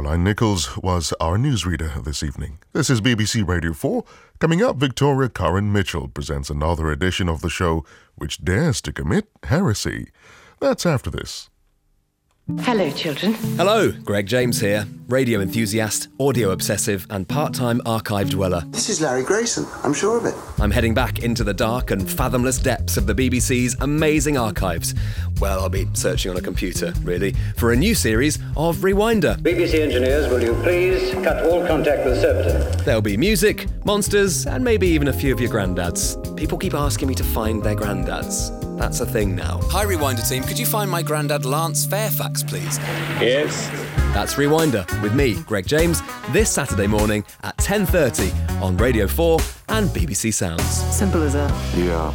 Caroline Nichols was our newsreader this evening. This is BBC Radio 4. Coming up, Victoria Curran Mitchell presents another edition of the show which dares to commit heresy. That's after this. Hello, children. Hello, Greg James here, radio enthusiast, audio obsessive and part-time archive dweller. This is Larry Grayson, I'm sure of it. I'm heading back into the dark and fathomless depths of the BBC's amazing archives. Well, I'll be searching on a computer, really, for a new series of Rewinder. BBC engineers, will you please cut all contact with Surbiton? There'll be music, monsters, and maybe even a few of your granddads. People keep asking me to find their granddads. That's a thing now. Hi, Rewinder team. Could you find my granddad Lance Fairfax, please? Yes. That's Rewinder with me, Greg James, this Saturday morning at 10:30 on Radio 4 and BBC Sounds. Simple as that. Yeah.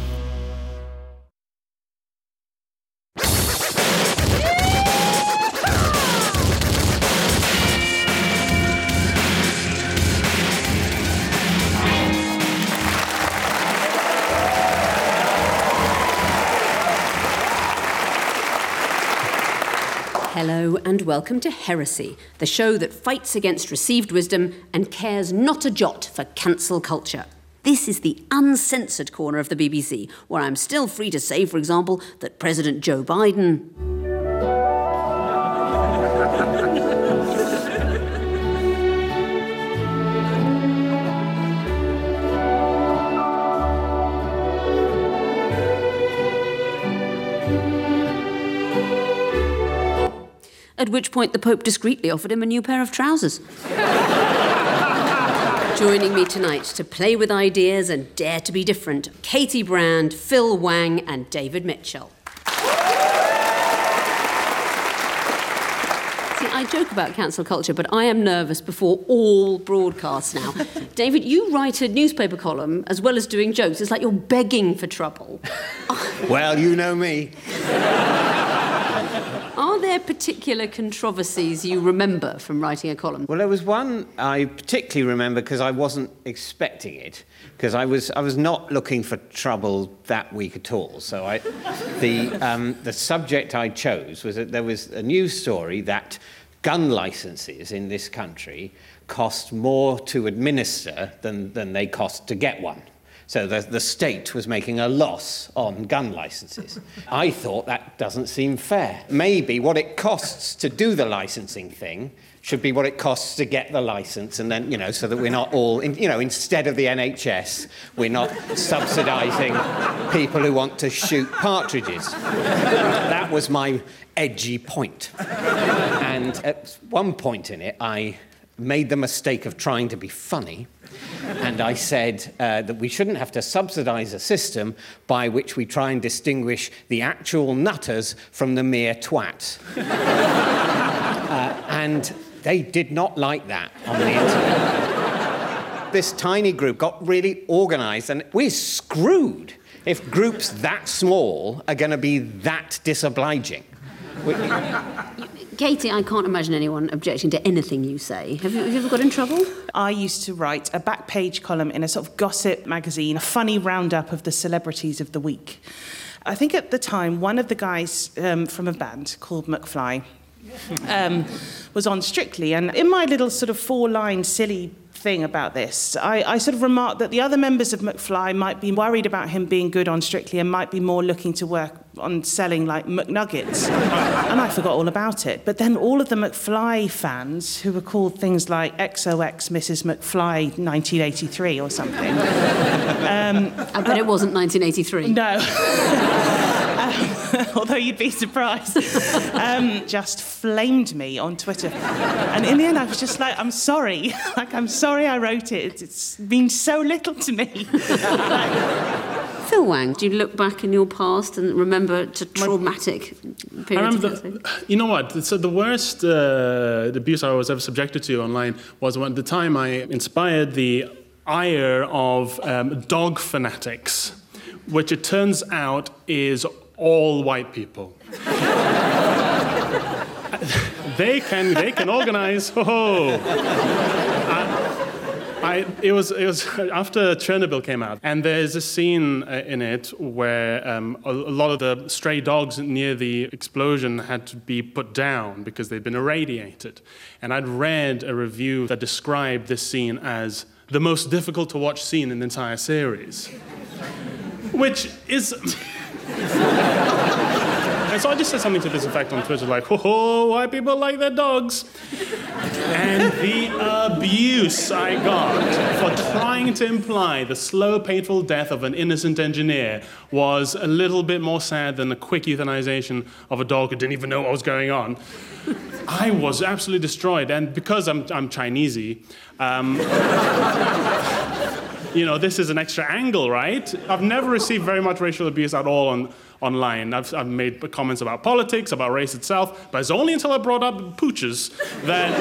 Hello and welcome to Heresy, the show that fights against received wisdom and cares not a jot for cancel culture. This is the uncensored corner of the BBC, where I'm still free to say, for example, that President Joe Biden... At which point the Pope discreetly offered him a new pair of trousers. Joining me tonight to play with ideas and dare to be different, Katie Brand, Phil Wang and David Mitchell. See, I joke about cancel culture, but I am nervous before all broadcasts now. David, you write a newspaper column as well as doing jokes. It's like you're begging for trouble. Well, you know me. Are there particular controversies you remember from writing a column? Well, there was one I particularly remember because I wasn't expecting it, because I was not looking for trouble that week at all. So the subject I chose was that there was a news story that gun licenses in this country cost more to administer than they cost to get one. So the state was making a loss on gun licenses. I thought that doesn't seem fair. Maybe what it costs to do the licensing thing should be what it costs to get the license, and then, so that we're not all, instead of the NHS, we're not subsidising people who want to shoot partridges. That was my edgy point. And at one point in it, I made the mistake of trying to be funny. And I said that we shouldn't have to subsidise a system by which we try and distinguish the actual nutters from the mere twats. And they did not like that on the internet. This tiny group got really organised, and we're screwed if groups that small are going to be that disobliging. Katie, I can't imagine anyone objecting to anything you say. Have you ever got in trouble? I used to write a back page column in a sort of gossip magazine, a funny roundup of the celebrities of the week. I think at the time, one of the guys from a band called McFly was on Strictly, and in my little sort of 4-line silly thing about this, I sort of remarked that the other members of McFly might be worried about him being good on Strictly and might be more looking to work on selling, like, McNuggets. And I forgot all about it. But then all of the McFly fans, who were called things like XOX Mrs. McFly 1983 or something... I bet it wasn't 1983. No. Although you'd be surprised, just flamed me on Twitter. And in the end, I was just like, I'm sorry. I'm sorry I wrote it. It's means so little to me. Phil Wang, do you look back in your past and remember a traumatic period? I remember, you know what? So the worst abuse I was ever subjected to online was when the time I inspired the ire of dog fanatics, which it turns out is all white people. They can organize. It was after Chernobyl came out, and there's a scene in it where a lot of the stray dogs near the explosion had to be put down because they'd been irradiated. And I'd read a review that described this scene as the most difficult to watch scene in the entire series, which is... And so I just said something to this effect on Twitter, like, "Oh, why people like their dogs?" And the abuse I got for trying to imply the slow, painful death of an innocent engineer was a little bit more sad than the quick euthanization of a dog who didn't even know what was going on. I was absolutely destroyed, and because I'm Chinesey, you know, this is an extra angle, right? I've never received very much racial abuse at all online. I've made comments about politics, about race itself, but it's only until I brought up pooches that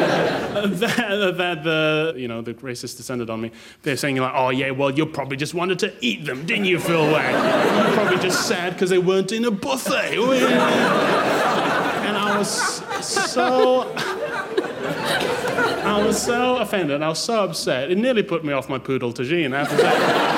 the racists descended on me. They're saying, like, "Oh yeah, well, you probably just wanted to eat them, didn't you, Phil Wang? You're probably just sad because they weren't in a buffet." And I was so offended, I was so upset. It nearly put me off my poodle tagine, I have to say.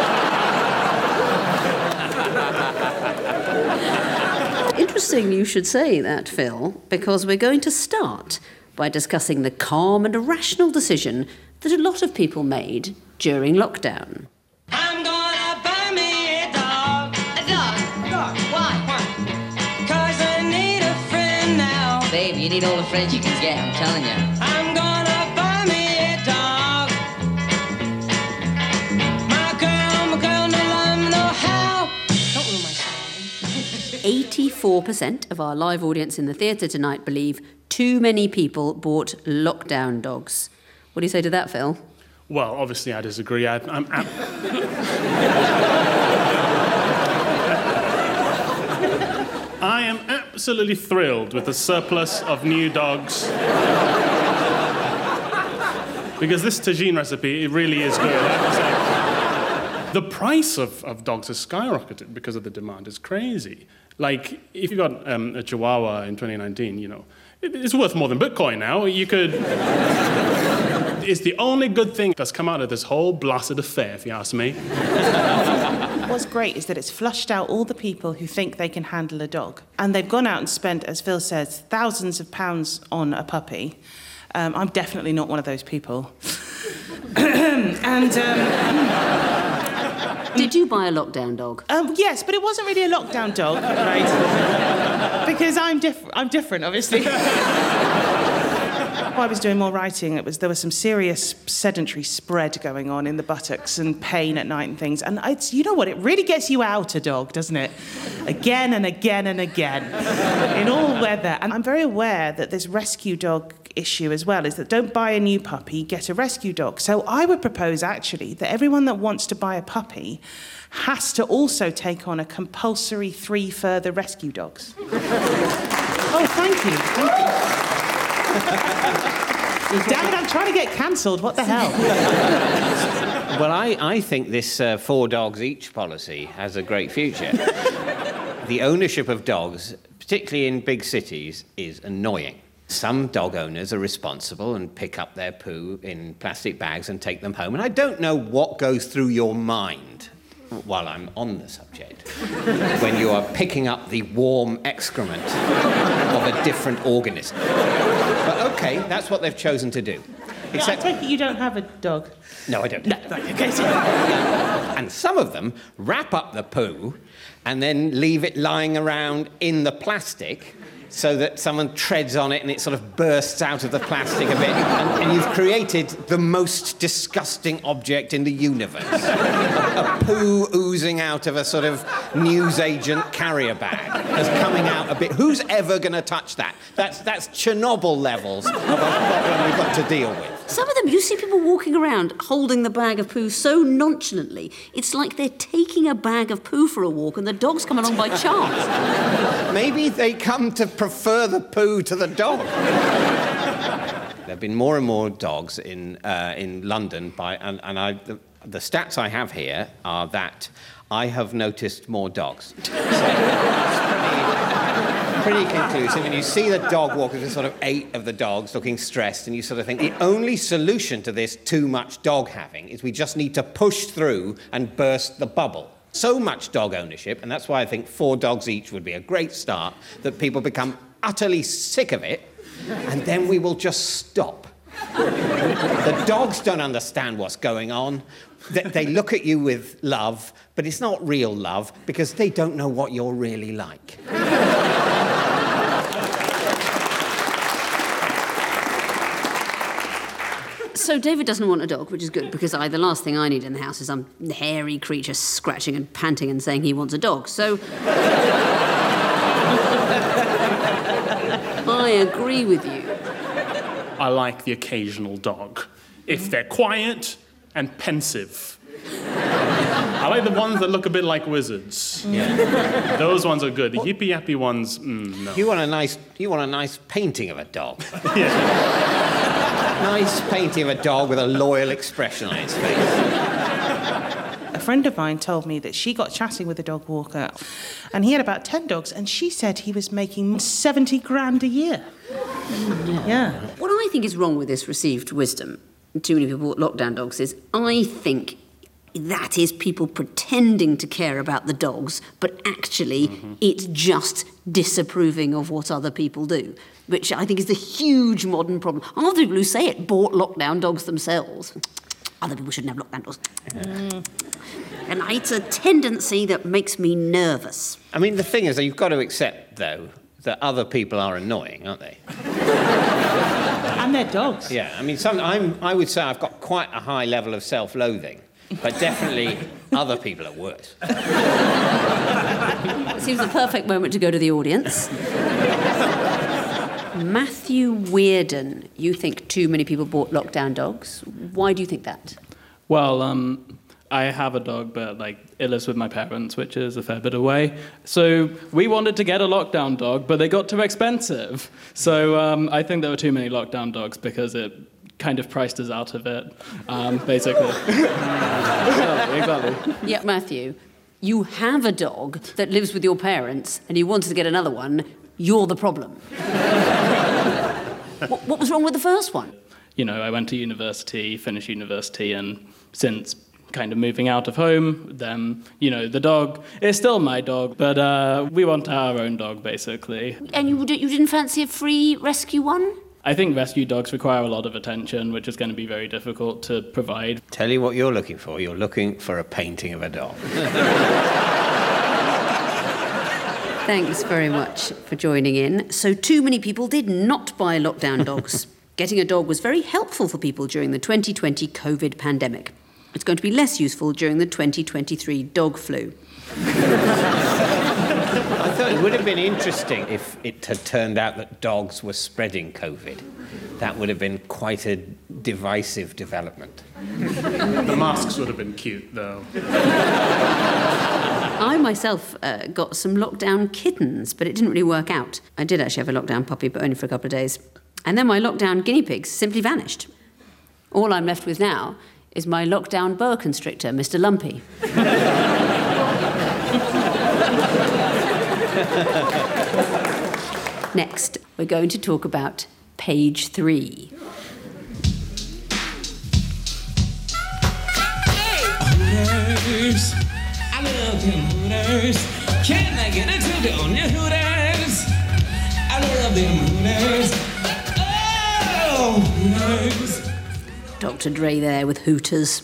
Interesting you should say that, Phil, because we're going to start by discussing the calm and rational decision that a lot of people made during lockdown. I'm gonna buy me a dog. A dog? A dog. Why? 'Cause I need a friend now. Babe, you need all the friends you can get, I'm telling you. I'm gonna buy me a dog. My girl, no love, no how. Don't ruin my song. 84% of our live audience in the theatre tonight believe too many people bought lockdown dogs. What do you say to that, Phil? Well, obviously I disagree. I am absolutely thrilled with the surplus of new dogs. Because this tagine recipe, it really is good. I have to say. The price of dogs has skyrocketed because of the demand. It's crazy. Like, if you got a Chihuahua in 2019, you know, it's worth more than Bitcoin now. You could... It's the only good thing that's come out of this whole blasted affair, if you ask me. What's great is that it's flushed out all the people who think they can handle a dog. And they've gone out and spent, as Phil says, thousands of pounds on a puppy. I'm definitely not one of those people. Did you buy a lockdown dog? Yes, but it wasn't really a lockdown dog, right? Because I'm different, obviously. While I was doing more writing, there was some serious sedentary spread going on in the buttocks and pain at night and things. And you know what? It really gets you out, a dog, doesn't it? Again and again and again, in all weather. And I'm very aware that this rescue dog issue as well is that don't buy a new puppy, get a rescue dog. So I would propose, actually, that everyone that wants to buy a puppy has to also take on a compulsory 3 further rescue dogs. Oh, thank you. Thank you. Damn it, I'm trying to get cancelled. What the hell? Well, I think this 4 dogs each policy has a great future. The ownership of dogs, particularly in big cities, is annoying. Some dog owners are responsible and pick up their poo in plastic bags and take them home. And I don't know what goes through your mind while I'm on the subject when you are picking up the warm excrement of a different organism. But OK, that's what they've chosen to do. Except I take it you don't have a dog. No, I don't. No, right, okay. And some of them wrap up the poo and then leave it lying around in the plastic so that someone treads on it and it sort of bursts out of the plastic a bit. And you've created the most disgusting object in the universe. A poo oozing out of a sort of newsagent carrier bag as coming out a bit. Who's ever going to touch that? That's Chernobyl levels of a problem we've got to deal with. Some of them, you see people walking around holding the bag of poo so nonchalantly, it's like they're taking a bag of poo for a walk and the dog's come along by chance. Maybe they come to prefer the poo to the dog. There have been more and more dogs in London, the stats I have here are that I have noticed more dogs. So pretty conclusive. And you see the dog walk with the sort of 8 of the dogs looking stressed, and you sort of think the only solution to this too much dog having is we just need to push through and burst the bubble. So much dog ownership, and that's why I think 4 dogs each would be a great start, that people become utterly sick of it, and then we will just stop. The dogs don't understand what's going on. They look at you with love, but it's not real love because they don't know what you're really like. So David doesn't want a dog, which is good, because the last thing I need in the house is some hairy creature scratching and panting and saying he wants a dog. So I agree with you. I like the occasional dog, if they're quiet and pensive. I like the ones that look a bit like wizards. Yeah. Those ones are good. The yippy-yappy ones, no. You want a nice painting of a dog. Yeah. Nice painting of a dog with a loyal expression on its face. A friend of mine told me that she got chatting with a dog walker, and he had about 10 dogs, and she said he was making 70 grand a year. Yeah. What I think is wrong with this received wisdom, too many people bought lockdown dogs, is I think that is people pretending to care about the dogs, but actually it's just disapproving of what other people do, which I think is the huge modern problem. Half the people who say it bought lockdown dogs themselves. Other people shouldn't have lockdown dogs. And it's a tendency that makes me nervous. I mean, the thing is that you've got to accept, though, that other people are annoying, aren't they? And they're dogs. Yeah, I mean, I would say I've got quite a high level of self-loathing, but definitely other people are worse. It seems the perfect moment to go to the audience. Matthew Weirden, you think too many people bought lockdown dogs. Why do you think that? Well, I have a dog, but it lives with my parents, which is a fair bit away. So we wanted to get a lockdown dog, but they got too expensive. So I think there were too many lockdown dogs because it kind of priced us out of it, basically. Exactly. Yeah, Matthew, you have a dog that lives with your parents, and you wanted to get another one. You're the problem. What was wrong with the first one? You know, I went to university, finished university, and since kind of moving out of home, then, you know, the dog is still my dog, but we want our own dog, basically. And you didn't fancy a free rescue one? I think rescue dogs require a lot of attention, which is going to be very difficult to provide. Tell you what you're looking for. You're looking for a painting of a dog. Thanks very much for joining in. So too many people did not buy lockdown dogs. Getting a dog was very helpful for people during the 2020 COVID pandemic. It's going to be less useful during the 2023 dog flu. I thought it would have been interesting if it had turned out that dogs were spreading COVID. That would have been quite a divisive development. The masks would have been cute, though. I myself got some lockdown kittens, but it didn't really work out. I did actually have a lockdown puppy, but only for a couple of days. And then my lockdown guinea pigs simply vanished. All I'm left with now is my lockdown boa constrictor, Mr. Lumpy. Next, we're going to talk about page 3. Hooters, I love them Hooters. Can I get a toot on your Hooters? I love them Hooters. Oh, Hooters. Dr. Dre there with Hooters.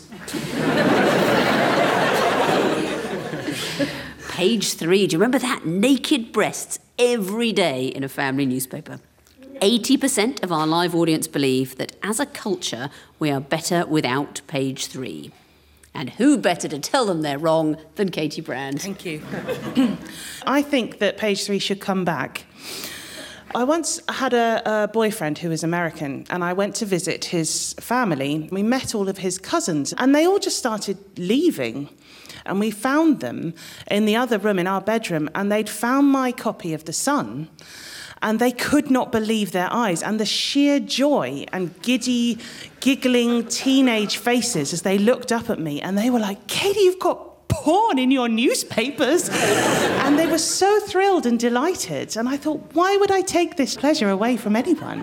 Page 3, do you remember that? Naked breasts every day in a family newspaper. 80% of our live audience believe that as a culture, we are better without page 3. And who better to tell them they're wrong than Katie Brand? Thank you. I think that page 3 should come back. I once had a boyfriend who was American, and I went to visit his family. We met all of his cousins, and they all just started leaving. And we found them in the other room, in our bedroom, and they'd found my copy of The Sun, and they could not believe their eyes. And the sheer joy and giggling teenage faces as they looked up at me, and they were like, Katie, you've got porn in your newspapers. And they were so thrilled and delighted. And I thought, why would I take this pleasure away from anyone?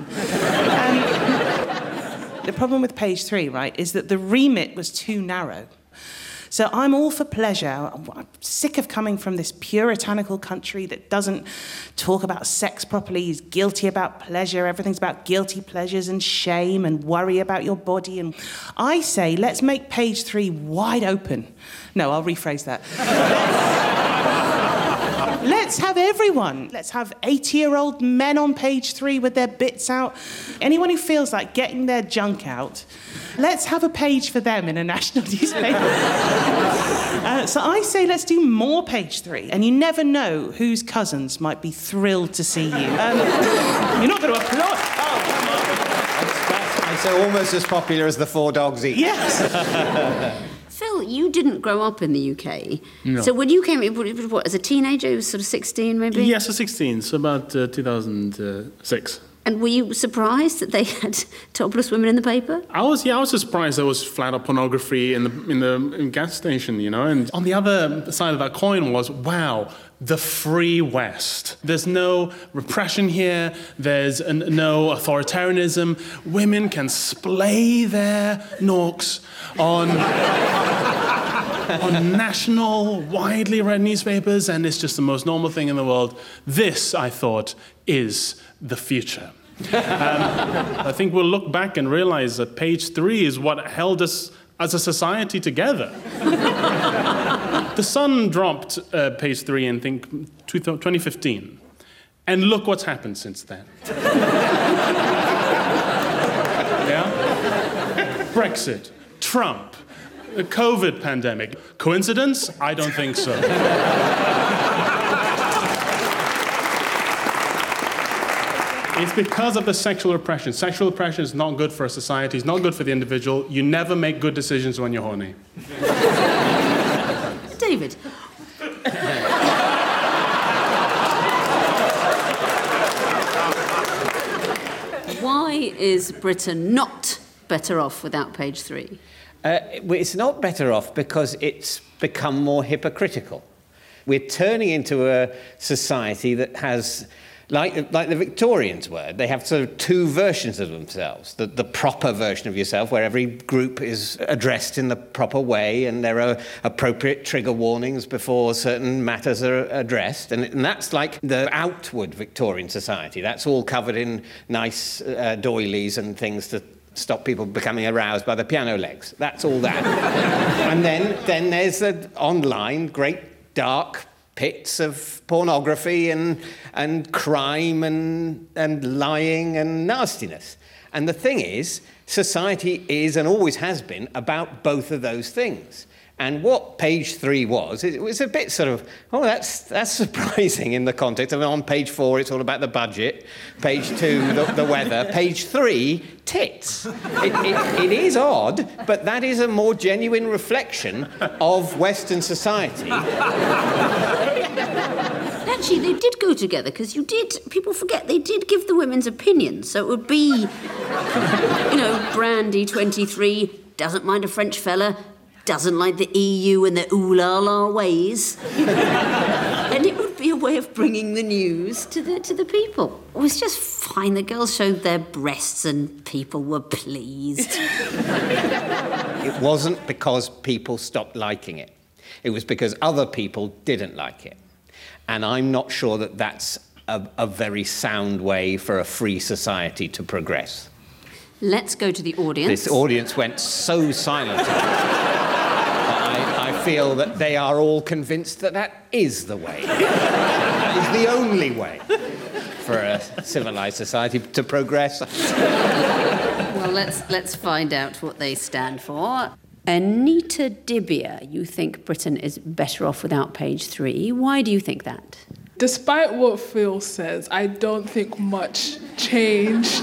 The problem with page 3, right, is that the remit was too narrow. So I'm all for pleasure. I'm sick of coming from this puritanical country that doesn't talk about sex properly, is guilty about pleasure. Everything's about guilty pleasures and shame and worry about your body. And I say, let's make page 3 wide open. No, I'll rephrase that. Let's have everyone. Let's have 80-year-old men on page 3 with their bits out. Anyone who feels like getting their junk out, let's have a page for them in a national newspaper. So I say let's do more page 3. And you never know whose cousins might be thrilled to see you. You're not going to applaud. Oh, come on. That's so almost as popular as the Four Dogs Eat. Yes. Phil, you didn't grow up in the UK. No. So when you came, what, as a teenager, you were sort of 16 maybe? Yes, so 16, so about 2006. And were you surprised that they had topless women in the paper? I was surprised there was flat-out pornography in the gas station, you know. And on the other side of that coin was, wow, the free West. There's no repression here. There's no authoritarianism. Women can splay their norks on national, widely read newspapers, and it's just the most normal thing in the world. This, I thought, is the future. I think we'll look back and realize that page 3 is what held us as a society together. The Sun dropped page 3 in, I think, 2015. And look what's happened since then. Yeah? Brexit, Trump, the COVID pandemic. Coincidence? I don't think so. It's because of the sexual oppression. Sexual oppression is not good for a society. It's not good for the individual. You never make good decisions when you're horny. David. Why is Britain not better off without page 3? It's not better off because it's become more hypocritical. We're turning into a society that has... Like the Victorians were, they have sort of 2 versions of themselves. The proper version of yourself, where every group is addressed in the proper way and there are appropriate trigger warnings before certain matters are addressed. And that's like the outward Victorian society. That's all covered in nice doilies and things to stop people becoming aroused by the piano legs. That's all that. And then there's the online, great, dark pits of pornography and crime and lying and nastiness. And the thing is, society is and always has been about both of those things. And what page 3 was, it was a bit sort of, oh, that's surprising in the context. I mean, on page 4, it's all about the budget. Page 2, the weather. Page 3, tits. It is odd, but that is a more genuine reflection of Western society. Actually, they did go together, because people forget, they did give the women's opinions. So it would be, Brandy, 23, doesn't mind a French fella, doesn't like the EU and their ooh-la-la ways. And it would be a way of bringing the news to the people. It was just fine. The girls showed their breasts and people were pleased. It wasn't because people stopped liking it. It was because other people didn't like it. And I'm not sure that that's a very sound way for a free society to progress. Let's go to the audience. This audience went so silent. I feel that they are all convinced that is the way. That is the only way for a civilized society to progress. Well, let's find out what they stand for. Anita Dibbier, you think Britain is better off without page 3. Why do you think that? Despite what Phil says, I don't think much changed.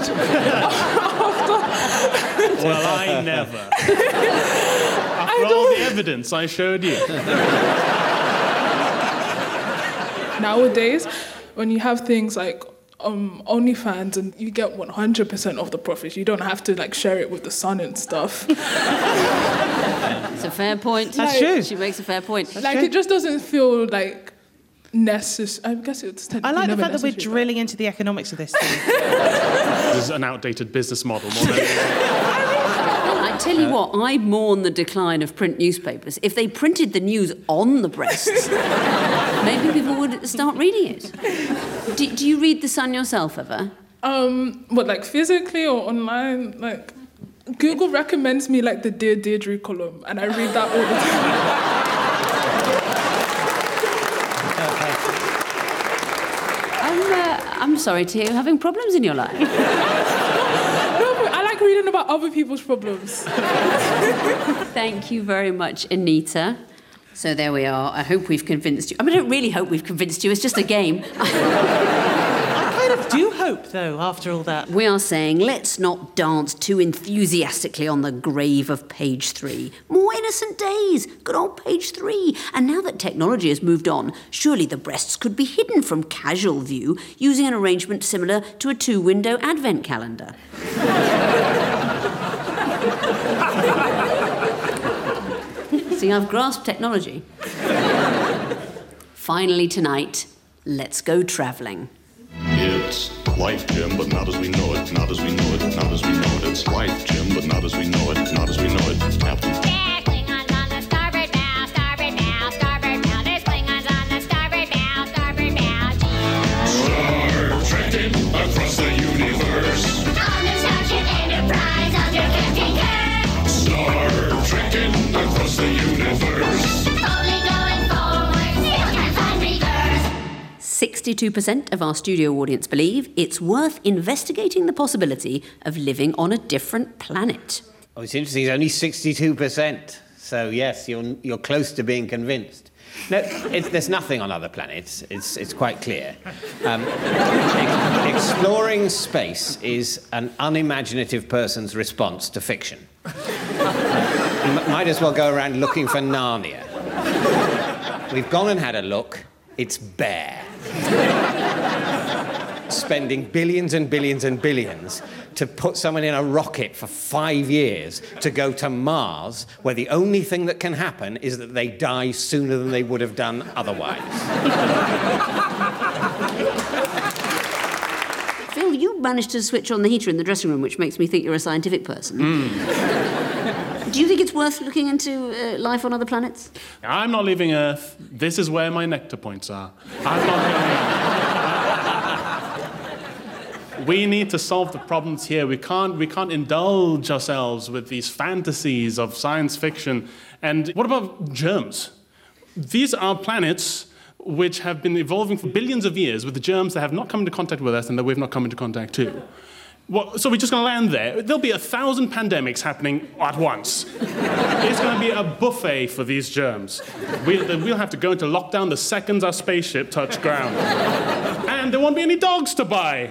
Well, I never. After all the evidence I showed you. Nowadays, when you have things like OnlyFans and you get 100% of the profits. You don't have to like share it with the Sun and stuff. It's a fair point. That's true. She makes a fair point. It just doesn't feel like necessary. I guess it's. I like the fact that we're drilling into the economics of this thing. This is an outdated business model more than I tell you what, I mourn the decline of print newspapers. If they printed the news on the breasts, maybe people would start reading it. Do you read The Sun yourself ever? What, like physically or online? Like, Google recommends me like the Dear Deirdre column, and I read that all the time. I'm sorry to hear you're having problems in your life. I like reading about other people's problems. Thank you very much, Anita. So there we are. I hope we've convinced you. I mean, I don't really hope we've convinced you. It's just a game. I kind of do hope, though, after all that. We are saying let's not dance too enthusiastically on the grave of page 3. More innocent days. Good old page 3. And now that technology has moved on, surely the breasts could be hidden from casual view using an arrangement similar to a 2-window advent calendar. See, I've grasped technology. Finally tonight, let's go travelling. It's life, Jim, but not as we know it, not as we know it, not as we know it. It's life, Jim, but not as we know it, not as we know it. Captain. Yeah, Klingons on the starboard bow, starboard bow, starboard bow. There's Klingons on the starboard bow, starboard bow. Star trekking across the universe. On the Starship Enterprise, under Captain Kirk. Star trekking across the universe. Only going forward, still can't find rebirth. 62% of our studio audience believe it's worth investigating the possibility of living on a different planet. Oh, it's interesting. It's only 62%. So yes, you're close to being convinced. No, there's nothing on other planets. It's quite clear. Exploring space is an unimaginative person's response to fiction. You might as well go around looking for Narnia. We've gone and had a look. It's bare. Spending billions and billions and billions to put someone in a rocket for 5 years to go to Mars, where the only thing that can happen is that they die sooner than they would have done otherwise. Phil, you managed to switch on the heater in the dressing room, which makes me think you're a scientific person. Do you think it's worth looking into life on other planets? I'm not leaving Earth. This is where my nectar points are. I'm not leaving Earth. We need to solve the problems here. We can't indulge ourselves with these fantasies of science fiction. And what about germs? These are planets which have been evolving for billions of years with the germs that have not come into contact with us and that we've not come into contact to. Well, so we're just going to land there. There'll be 1,000 pandemics happening at once. It's going to be a buffet for these germs. We'll have to go into lockdown the second our spaceship touches ground. And there won't be any dogs to buy.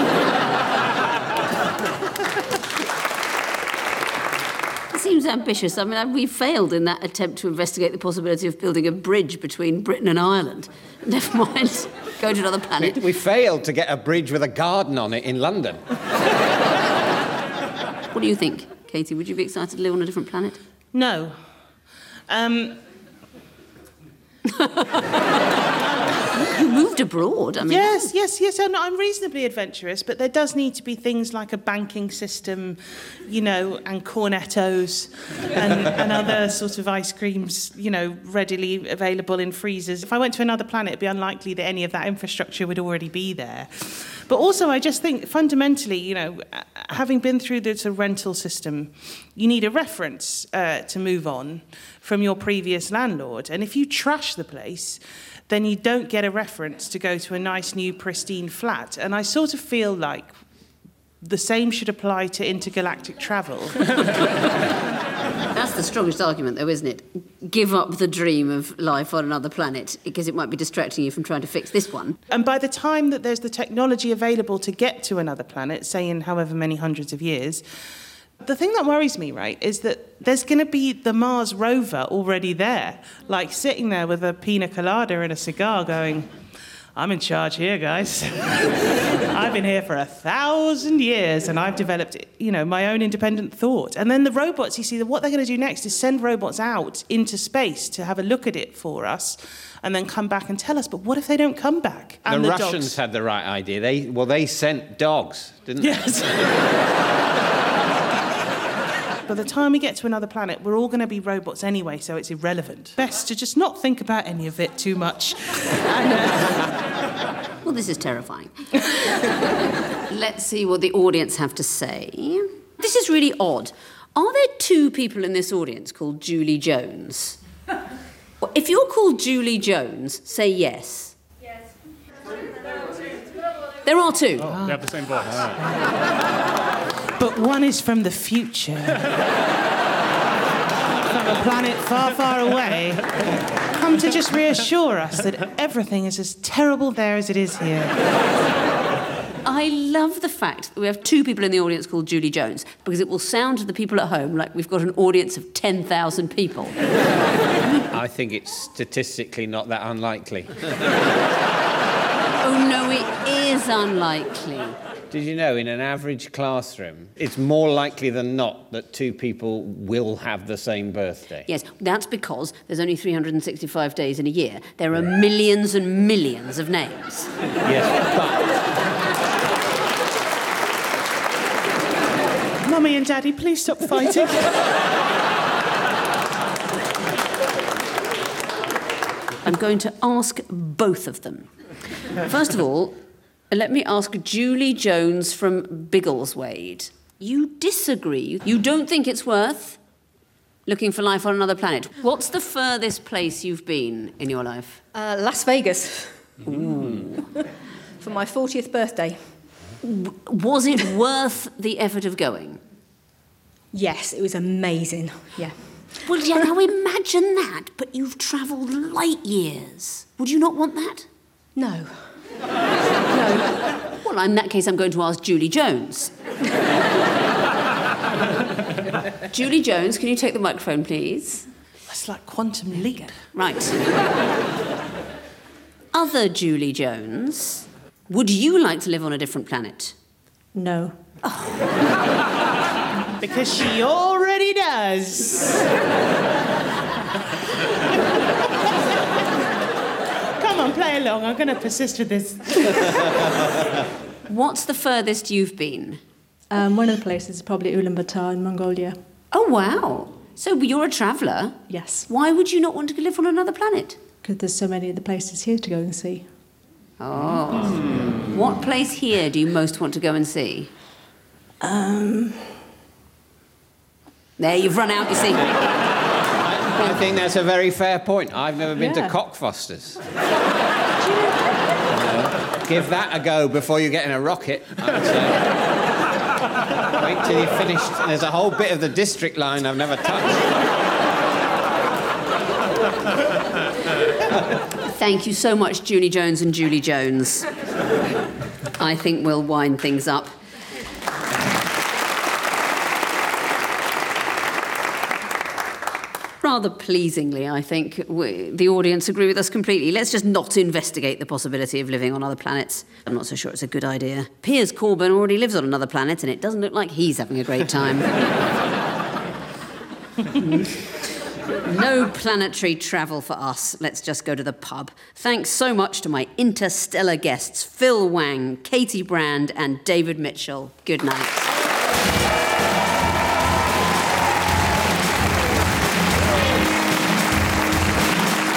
It seems ambitious. I mean, we failed in that attempt to investigate the possibility of building a bridge between Britain and Ireland. Never mind, go to another planet. We failed to get a bridge with a garden on it in London. What do you think, Katie? Would you be excited to live on a different planet? No. You moved abroad. I mean, yes. I'm reasonably adventurous, but there does need to be things like a banking system, and cornettos and other sort of ice creams, readily available in freezers. If I went to another planet, it'd be unlikely that any of that infrastructure would already be there. But also, I just think fundamentally, having been through the sort of rental system, you need a reference to move on from your previous landlord. And if you trash the place, then you don't get a reference to go to a nice, new, pristine flat. And I sort of feel like the same should apply to intergalactic travel. That's the strongest argument, though, isn't it? Give up the dream of life on another planet, because it might be distracting you from trying to fix this one. And by the time that there's the technology available to get to another planet, say in however many hundreds of years, the thing that worries me, right, is that there's going to be the Mars rover already there, like sitting there with a pina colada and a cigar going, I'm in charge here, guys. I've been here for 1,000 years, and I've developed, my own independent thought. And then the robots, you see, what they're going to do next is send robots out into space to have a look at it for us, and then come back and tell us. But what if they don't come back? And the dogs. Russians had the right idea. They sent dogs, didn't they? Yes. By the time we get to another planet, we're all going to be robots anyway, so it's irrelevant. Best to just not think about any of it too much. Well, this is terrifying. Let's see what the audience have to say. This is really odd. Are there 2 people in this audience called Julie Jones? If you're called Julie Jones, say yes. Yes. There are 2. Oh, they have the same voice. But one is from the future. From a planet far, far away. Come to just reassure us that everything is as terrible there as it is here. I love the fact that we have 2 people in the audience called Julie Jones, because it will sound to the people at home like we've got an audience of 10,000 people. I think it's statistically not that unlikely. Oh, no, it is unlikely. Did you know, in an average classroom, it's more likely than not that 2 people will have the same birthday? Yes, that's because there's only 365 days in a year. There are millions and millions of names. Yes, but... Mummy and Daddy, please stop fighting. I'm going to ask both of them. First of all, let me ask Julie Jones from Biggleswade. You disagree. You don't think it's worth looking for life on another planet. What's the furthest place you've been in your life? Las Vegas. Ooh. For my 40th birthday. Was it worth the effort of going? Yes, it was amazing. Yeah. Well, yeah, now imagine that, but you've travelled light years. Would you not want that? No. Well, in that case, I'm going to ask Julie Jones. Julie Jones, can you take the microphone, please? That's like quantum leap. Right. Other Julie Jones, would you like to live on a different planet? No. Because she already does. Come on, play along. I'm going to persist with this. What's the furthest you've been? One of the places is probably Ulaanbaatar in Mongolia. Oh, wow. So you're a traveller? Yes. Why would you not want to live on another planet? Because there's so many of the places here to go and see. Oh. What place here do you most want to go and see? There, you've run out, you see. I think that's a very fair point. I've never been to Cockfosters. Give that a go before you get in a rocket, I would say. Wait till you're finished. There's a whole bit of the district line I've never touched. Thank you so much, Julie Jones and Julie Jones. I think we'll wind things up. Rather pleasingly, I think, the audience agree with us completely. Let's just not investigate the possibility of living on other planets. I'm not so sure it's a good idea. Piers Corbyn already lives on another planet, and it doesn't look like he's having a great time. No planetary travel for us. Let's just go to the pub. Thanks so much to my interstellar guests, Phil Wang, Katie Brand, and David Mitchell. Good night.